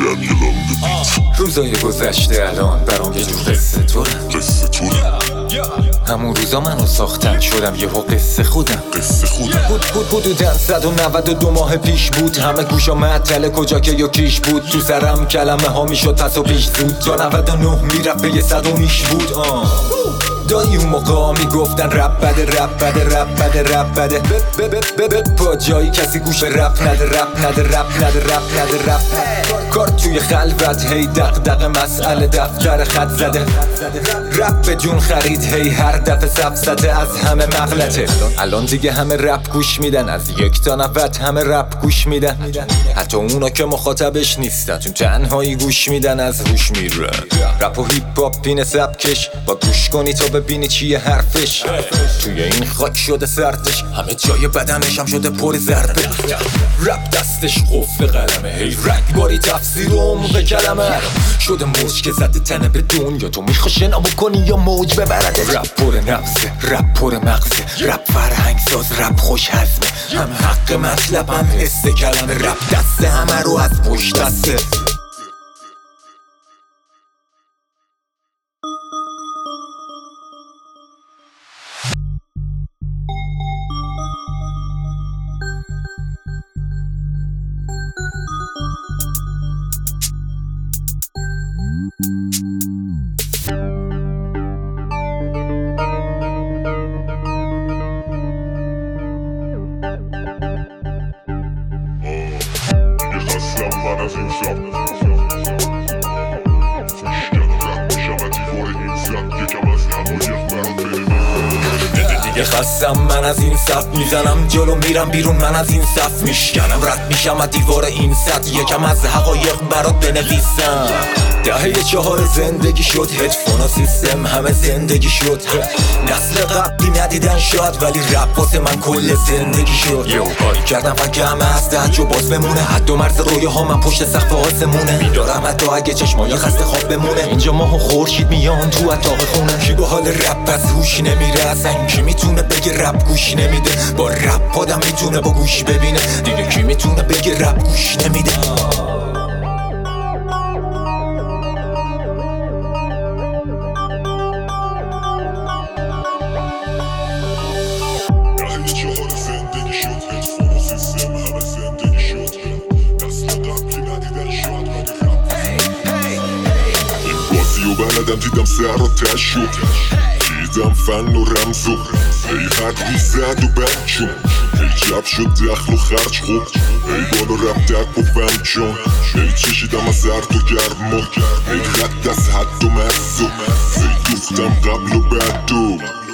روزای گذشته الان برام یه جور قصه تورم. همون روزا منو ساختن شدم یهو قصه خودم. حدوداً 192 ماه پیش بود. همه گوشا معطل کجا که یکیش بود. تو سرم کلمه ها میشد پس و پیش زود. تا 99 میرفت به 100 بود. دایی اون موقع میگفتن رپ بده با جایی کسی گوش رپ نده. کار توی خلوت هی دغدغه مسئله دفتر خط زده. رپ به جون خرید هی هر دفعه سفسته از همه مغلطه. الان دیگه همه رپ گوش میدن. از 1 تا 90 همه رپ گوش میدن. حتی اونا که مخاطبش نیستن چون تنهایی گوش میدن از روش میرن. رپ و هیپ هاپ پین سبکش با گوش کنی تا ببینی چیه حرفش. توی این خاک شده سرتش همه جای بدنش هم شده پر ضربه. رپ دستش قفل قلمه هی رگباری تفسیر و عمق کلمه. شده موج که زده تنه به دنیا. تو میخوای شنا بکنی یا موج ببرده. رپ پر نفسه، رپ پر مغزه، رپ فرهنگ ساز، رپ خوش هضمه. هم حق مطلب هم حس کلمه. رپ دسته همه رو از پشت دسته. من از این شب فشکن رد میشم از دیوار این زد. یکم از حقایق برات بنویسم. دیگه خستم من از این صف. میزنم جلو میرم بیرون من از این صف. میشکنم رد میشم از دیوار این سد. یکم از حقایق برات بنویسم. دهه 4 زندگی شد. هدفون سیستم همه زندگی شد. نسل قبلی ندیدن شاید ولی رپ واسه من کل زندگی شد. یه کاری کردم فکر همه از دهجو باز بمونه. حد و مرز رویه ها من پشت سقف آسمونه. میدارم حتی اگه چشمای خسته خواب بمونه. اینجا ماه و خورشید میان تو اتاق خونه. کی با حال رپ از هوش نمیره اصلا. کی میتونه بگه رپ گوش نمیده. با رپ آدم میتونه با گوش ببینه. دیگه کی میتونه بگه رپ گوش نمیده. بلدم دیدم سر و تشو. دیدم فن و رمز و ای حد میزد و بچون. ای جب شد دخل و خرج خوب. ای بالا رفت دک و فن چون. ای چشیدم از زرد و گرم. ای رد از حد و مرز و ای گفتم قبل و بعد و